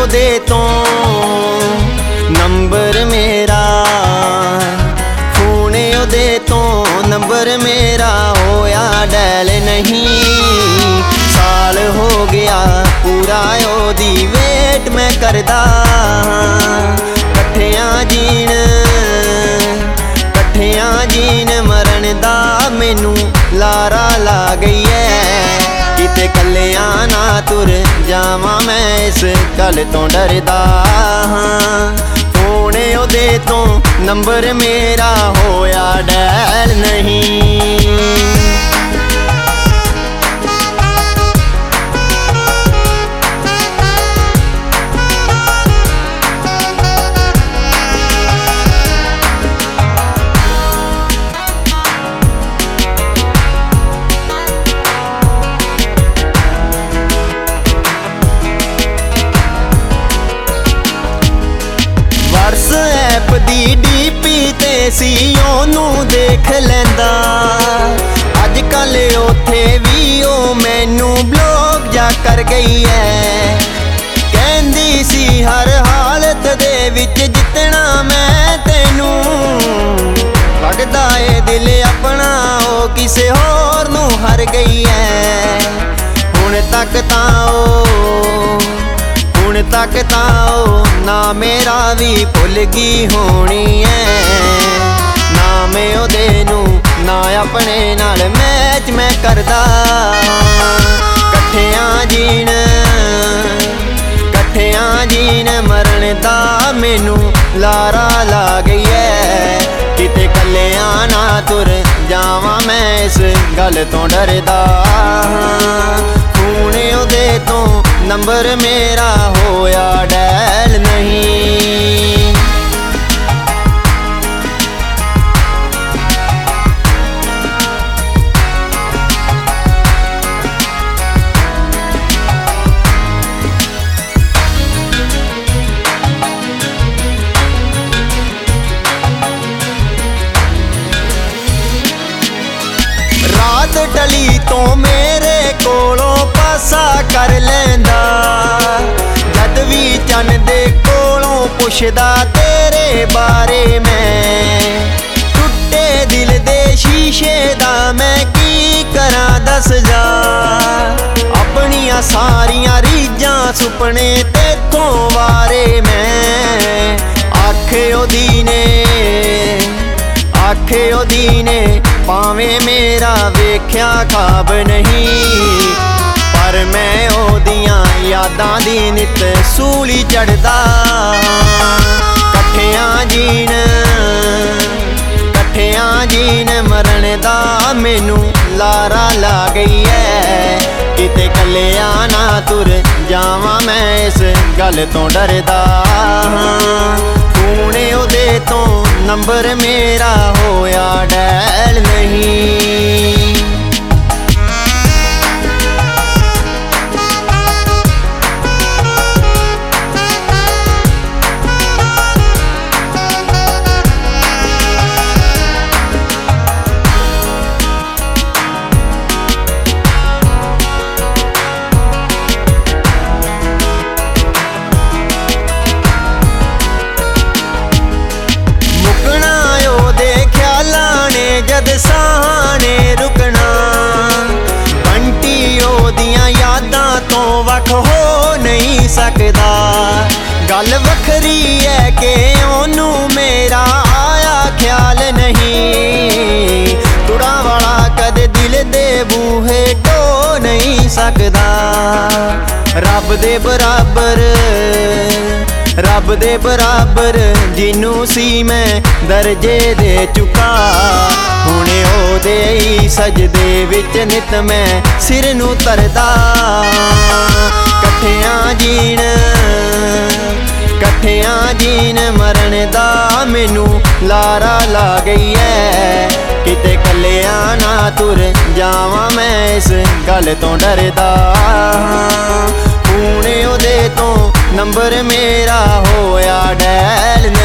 ਉਹਦੇ ਤੋਂ ਨੰਬਰ ਮੇਰਾ, ਫੋਨ ਉਹਦੇ ਤੋਂ ਨੰਬਰ ਮੇਰਾ ਹੋਇਆ ਡੈਲ ਨਹੀਂ। ਸਾਲ ਹੋ ਗਿਆ ਪੂਰਾ ਉਹਦੀ ਵੇਟ ਮੈਂ ਕਰਦਾ, ਇਕੱਠਿਆਂ ਜੀਣ ਮਰਨ ਦਾ ਮੈਨੂੰ ਲਾਰਾ ਲਾ ਗਈ ਐ। ਕਿਤੇ ਕੱਲਿਆਂ ਨਾ ਤੁਰ ਜਾਵਾਂ ਮੈਂ ਇਸ ਗੱਲ ਤੋਂ ਡਰਦਾ ਹਾਂ। ਫੋਨ ਉਹਦੇ ਤੋਂ ਨੰਬਰ ਮੇਰਾ ਹੋਇਆ ਡੈਲ ਨਹੀਂ। WhatsApp ਦੀ ਡੀਪੀ ਤੇ ਸੀ ਉਹਨੂੰ ਦੇਖ ਲੈਂਦਾ, ਅੱਜ ਕੱਲ ਉੱਥੇ ਵੀ ਉਹ ਮੈਨੂੰ ਬਲੌਕ ਜਾ ਕਰ ਗਈ ਐ। ਕਹਿੰਦੀ ਸੀ ਹਰ ਹਾਲਤ ਦੇ ਵਿੱਚ ਜਿੱਤਣਾ ਮੈਂ ਤੈਨੂੰ, ਲੱਗਦਾ ਏ ਦਿਲ ਆਪਣਾ ਉਹ ਕਿਸੇ ਹੋਰ ਨੂੰ ਹਰ ਗਈ ਐ। ਹੁਣ ਤੱਕ ਤਾਂ ਉਹ ਨਾ ਮੇਰਾ ਵੀ ਭੁੱਲ ਗਈ ਹੋਣੀ ਐ। ਨਾ ਮੈਂ ਉਹਦੇ ਨੂੰ ਨਾ ਆਪਣੇ ਨਾਲ ਮੈਚ ਮੈਂ ਕਰਦਾ, ਇਕੱਠਿਆਂ ਜੀਣ ਮਰਨ ਦਾ ਮੈਨੂੰ ਲਾਰਾ ਲਾ ਗਈ ਐ। ਕਿਤੇ ਕੱਲਿਆਂ ਨਾ ਤੁਰ ਜਾਵਾਂ ਮੈਂ ਇਸ ਗੱਲ ਤੋਂ ਡਰਦਾ। ਫੋਨ ਉਹਦੇ ਤੋਂ ਨੰਬਰ ਮੇਰਾ ਹੋਇਆ ਡੈਲ ਨਹੀਂ। ਰਾਤ ਢਲੀ ਤੋਂ ਮੇਰੇ ਕੋਲੋਂ ਪਾਸਾ ਕਰ ਲੈਂਦਾ, ਜਦ ਵੀ ਚੰਨ ਦੇ ਕੋਲੋਂ ਪੁੱਛਦਾ ਤੇਰੇ ਬਾਰੇ ਮੈਂ। ਟੁੱਟੇ ਦਿਲ ਦੇ ਸ਼ੀਸ਼ੇ ਦਾ ਮੈਂ ਕੀ ਕਰਾਂ ਦੱਸ ਜਾ, ਆਪਣੀਆਂ ਸਾਰੀਆਂ ਰੀਝਾਂ ਸੁਪਨੇ ਤੇਥੋਂ ਵਾਰੇ ਮੈਂ। ਆਖੇ ਉਹਦੀ ਨੇ ਭਾਵੇਂ ਮੇਰਾ ਵੇਖਿਆ ਖਾਬ ਨਹੀਂ, ਪਰ ਮੈਂ ਉਹਦੀਆਂ ਯਾਦਾਂ ਦੀ ਨਿਤ ਸੂਲੀ ਚੜਦਾ। ਇਕੱਠਿਆਂ ਜੀਣ ਮਰਨ ਦਾ ਮੈਨੂੰ ਲਾਰਾ ਲਾ ਗਈ ਐ। ਕਿਤੇ ਕੱਲਿਆਂ ਨਾ ਤੁਰ ਜਾਵਾਂ ਮੈਂ ਇਸ ਗੱਲ ਤੋਂ ਡਰਦਾ। ਫੋਨ ਉਹਦੇ ਤੋਂ ਨੰਬਰ ਮੇਰਾ ਹੋਇਆ ਡੈਲ ਨਹੀਂ। ਜਦ ਸਾਹ ਨੇ ਰੁਕਣਾ, ਬੰਟੀ ਉਹਦੀਆਂ ਯਾਦਾਂ ਤੋਂ ਵੱਖ ਹੋ ਨਹੀਂ ਸਕਦਾ। ਗੱਲ ਵੱਖਰੀ ਐ ਕਿ ਉਹਨੂੰ ਮੇਰਾ ਆਇਆ ਖਿਆਲ ਨਹੀਂ, ਤੁੜਾਂ ਵਾਲਾ ਕਦੇ ਦਿਲ ਦੇ ਬੂਹੇ ਢੋ ਨਹੀਂ ਸਕਦਾ। ਰੱਬ ਦੇ ਬਰਾਬਰ ਜਿਹਨੂੰ ਸੀ ਮੈਂ ਦਰਜੇ ਦੇ ਚੁੱਕਾ, ਹੁਣ ਉਹਦੇ ਹੀ ਸਜਦੇ ਵਿੱਚ ਨਿਤ ਮੈਂ ਸਿਰ ਨੂੰ ਧਰਦਾ। ਇਕੱਠਿਆਂ ਜੀਣ ਮਰਨ ਦਾ ਮੈਨੂੰ ਲਾਰਾ ਲਾ ਗਈ ਐ। ਕਿਤੇ ਕੱਲਿਆਂ ਨਾ ਤੁਰ ਜਾਵਾਂ ਮੈਂ ਇਸ ਗੱਲ ਤੋਂ ਡਰਦਾ। ਫੋਨ ਉਹਦੇ ਤੋਂ ਨੰਬਰ ਮੇਰਾ ਹੋਇਆ ਡੈਲ